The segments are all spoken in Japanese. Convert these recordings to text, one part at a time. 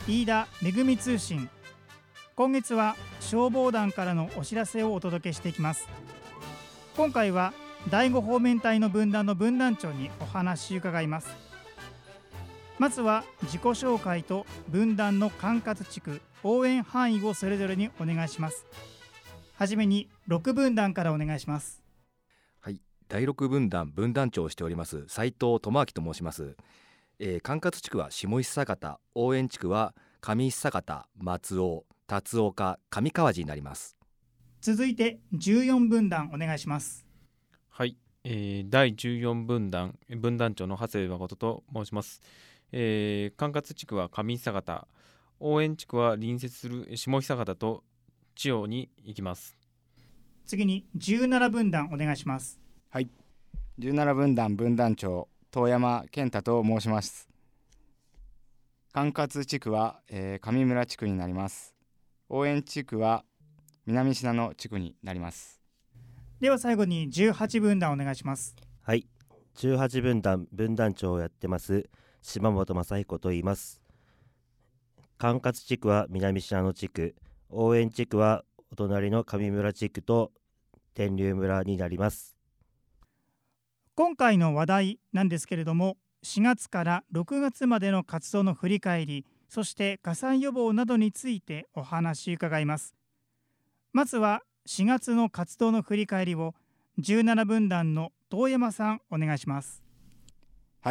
飯田めぐみ通信。今月は消防団からのお知らせをお届けしていきます。今回は第5方面隊の分団の分団長にお話を伺います。まずは自己紹介と分団の管轄地区、応援範囲をそれぞれにお願いします。はじめに6分団からお願いします。 はい、第6分団分団長をしております斉藤智明と申します。管轄地区は下石坂田、応援地区は上石坂田、松尾、辰岡、上川路になります。 続いて14分団お願いします。 はい、第14分団分団長の長谷部誠と申します。管轄地区は上石坂田、応援地区は隣接する下石坂田と千代に行きます。 次に17分団お願いします。 はい、17分団分団長遠山健太と申します。管轄地区は、上村地区になります。応援地区は南信濃地区になります。 では最後に18分団お願いします。 はい、18分団分団長をやってます島本正彦と言います。管轄地区は南信濃地区、応援地区はお隣の上村地区と天竜村になります。 今回の話題なんですけれども、4月から6月までの活動の振り返り、そして火災予防などについてお話を伺います。まずは4月の活動の振り返りを17分団の遠山さんお願いします。 はい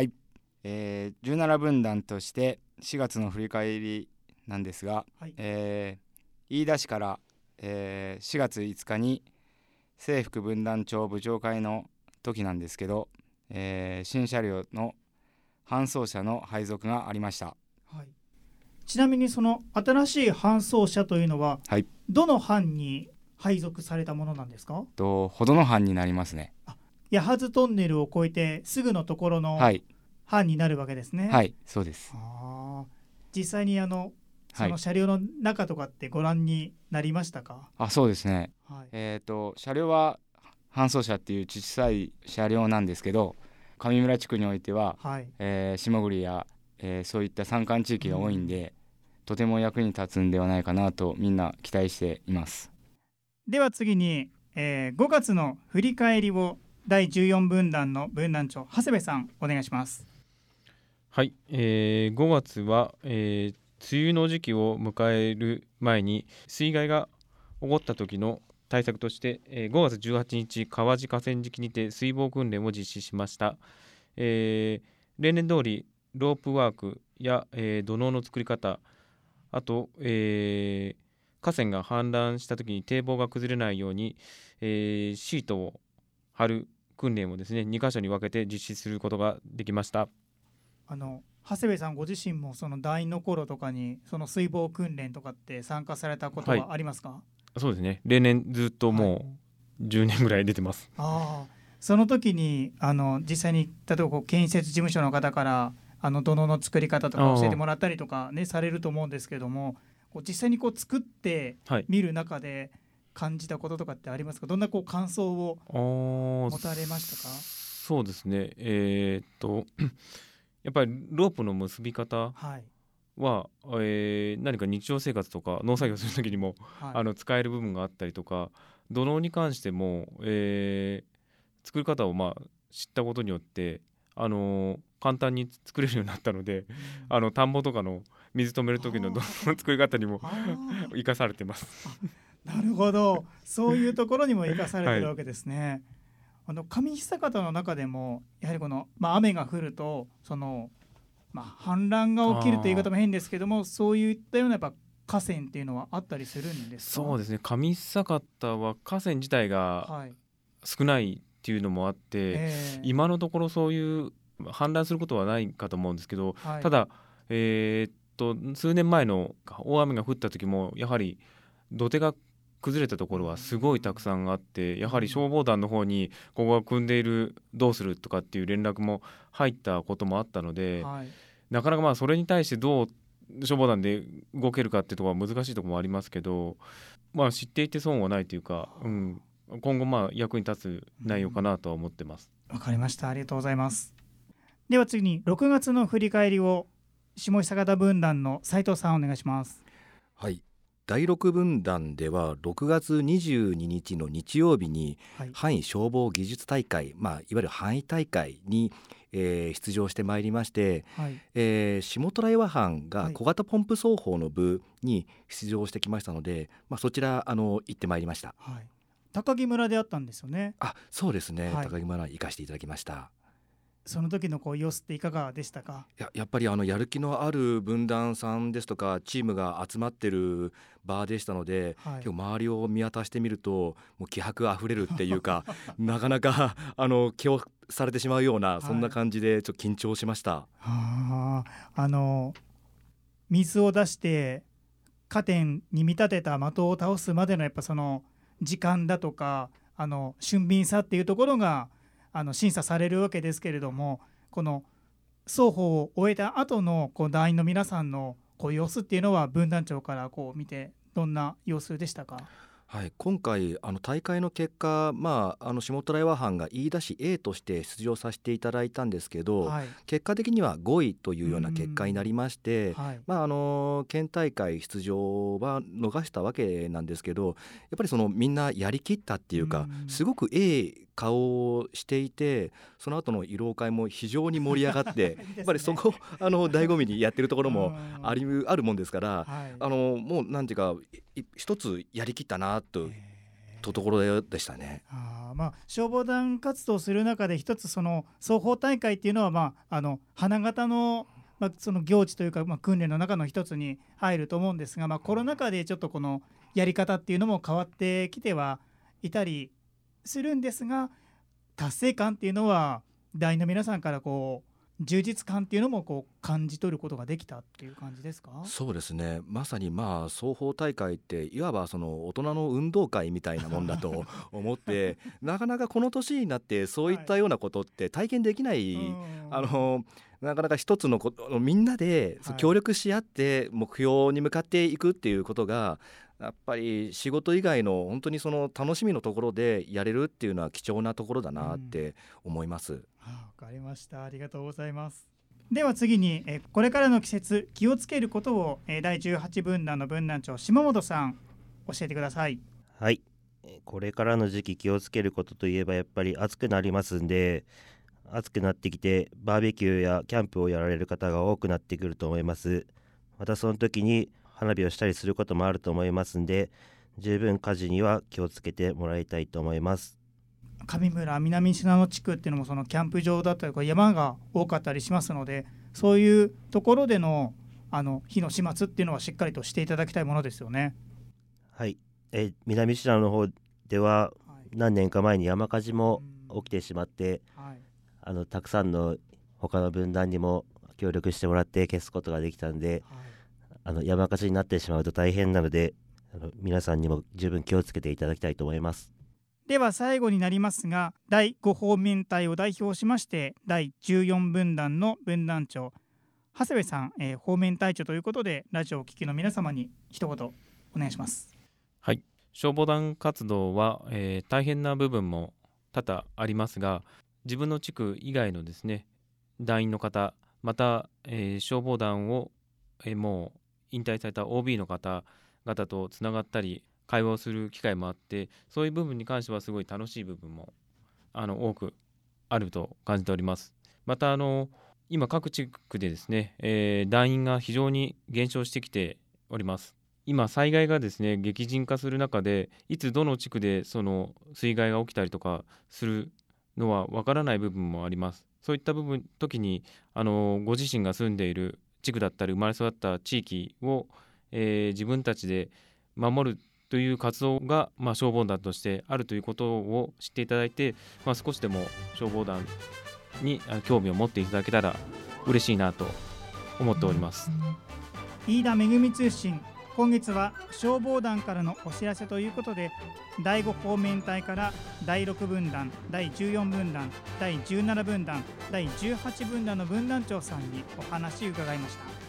、17分団として4月の振り返りなんですが、 はい、 飯田市から、4月5日に制服分団長部長会の時なんですけど、新車両の搬送車の配属がありました。 はい、ちなみにその新しい搬送車というのは、 はい、 どの班に配属されたものなんですか？ ほどの班になりますね。 八幡トンネルを越えてすぐのところの班になるわけですね。 はい、そうです。 実際にその車両の中とかってご覧になりましたか？ そうですね、 はい、 車両は搬送車っていう小さい車両なんですけど、上村地区においては、 はい、 下栗や、そういった山間地域が多いんで、とても役に立つんではないかなとみんな期待しています。 では次に、5月の振り返りを第14分団の分団長長谷部さんお願いします。 はい、5月は、梅雨の時期を迎える前に水害が起こった時の対策として、5月18日川路河川敷にて水防訓練を実施しました。例年通りロープワークや、土のうの作り方、あと、河川が氾濫した時に堤防が崩れないように、シートを張る訓練をですね2カ所に分けて実施することができました。 長谷部さんご自身もその団員の頃とかにその水防訓練とかって参加されたことはありますか？はい、 そうですね、例年ずっともう10年ぐらい出てます。 その時に実際に例えば建設事務所の方から土のうの作り方とか教えてもらったりとかねされると思うんですけども、実際に作って見る中で感じたこととかってありますか？どんな感想を持たれましたか？ そうですね、やっぱりロープの結び方は、何か日常生活とか農作業する時にも、使える部分があったりとか、土のうに関しても、作り方を知ったことによって簡単に作れるようになったので、田んぼとかの水止める時の土のうの作り方にも生かされてます。 なるほど、そういうところにも生かされてるわけですね。上石坂田の中でもやはり雨が降ると氾濫が起きるという言い方も変ですけども、そういったようなやっぱ河川っていうのはあったりするんですか？ そうですね、上石坂田は河川自体が少ないっていうのもあって、今のところそういう氾濫することはないかと思うんですけど、ただ、数年前の大雨が降った時もやはり土手が崩れたところはすごいたくさんあって、やはり消防団の方にここが組んでいるどうするとかっていう連絡も入ったこともあったので、なかなかそれに対してどう消防団で動けるかっていうところは難しいところもありますけど、知っていて損はないというか、今後役に立つ内容かなとは思ってます。 わかりました、ありがとうございます。では次に6月の振り返りを下久方分団の斉藤さんお願いします。 はい、第6分団では6月22日の日曜日に範囲消防技術大会、いわゆる範囲大会に、出場してまいりまして、下虎岩班が小型ポンプ奏法の部に出場してきましたので、そちら行ってまいりました。 高木村であったんですよね。 そうですね、高木村に行かせていただきました。 その時の様子っていかがでしたか？ やっぱりやる気のある分団さんですとかチームが集まってる場でしたので、結構周りを見渡してみるともう気迫あふれるっていうかなかなか気をされてしまうような、そんな感じでちょっと緊張しました。 水を出して加点に見立てた的を倒すまでのやっぱその時間だとか俊敏さっていうところが審査されるわけですけれども、この双方を終えた後の団員の皆さんの様子っていうのは分団長から見てどんな様子でしたか？ 今回大会の結果、下虎岩班が飯田市 A として出場させていただいたんですけど、結果的には5位というような結果になりまして、県大会出場は逃したわけなんですけど、やっぱりみんなやりきったっていうか、すごく顔をしていて、その後の慰労会も非常に盛り上がってやっぱりそこ醍醐味にやってるところもあるもんですから、もうなんていうか一つやりきったなところでしたね。 消防団活動する中で一つその双方大会っていうのは、花形のその行事というか、訓練の中の一つに入ると思うんですが、コロナ禍でちょっとこのやり方っていうのも変わってきてはいたりするんですが、達成感っていうのは団員の皆さんから充実感っていうのも感じ取ることができたっていう感じですか？ そうですね、まさに双方大会っていわばその大人の運動会みたいなもんだと思ってなかなかこの年になってそういったようなことって体験できない、なかなか一つのことみんなで協力し合って目標に向かっていくっていうことがやっぱり仕事以外の本当にその楽しみのところでやれるっていうのは貴重なところだなって思います。 わかりました。ありがとうございます。では次にこれからの季節気をつけることを第18分団の分団長下本さん教えてください。 はい、これからの時期気をつけることといえばやっぱり暑くなりますんで、暑くなってきてバーベキューやキャンプをやられる方が多くなってくると思います。またその時に花火をしたりすることもあると思いますんで、十分火事には気をつけてもらいたいと思います。 上村南信濃地区っていうのもそのキャンプ場だったり山が多かったりしますので、そういうところでの火の始末っていうのはしっかりとしていただきたいものですよね。 はい、南信濃の方では何年か前に山火事も起きてしまって、たくさんの他の分団にも協力してもらって消すことができたんで、山火事になってしまうと大変なので皆さんにも十分気をつけていただきたいと思います。 では最後になりますが、第5方面隊を代表しまして第14分団の分団長長谷部さん、方面隊長ということでラジオをお聞きの皆様に一言お願いします。 はい、消防団活動は、大変な部分も多々ありますが、自分の地区以外のですね団員の方、また、消防団を、もう引退された OB の方々とつながったり会話をする機会もあって、そういう部分に関してはすごい楽しい部分も多くあると感じております。また今各地区でですね、団員が非常に減少してきております。今災害がですね激甚化する中で、いつどの地区でその水害が起きたりとかするのはわからない部分もあります。そういった時にご自身が住んでいる地区だったり生まれ育った地域を、自分たちで守るという活動が、消防団としてあるということを知っていただいて、少しでも消防団に興味を持っていただけたら嬉しいなと思っております。 飯田めぐみ通信、今月は消防団からのお知らせということで、第5方面隊から第6分団、第14分団、第17分団、第18分団の分団長さんにお話を伺いました。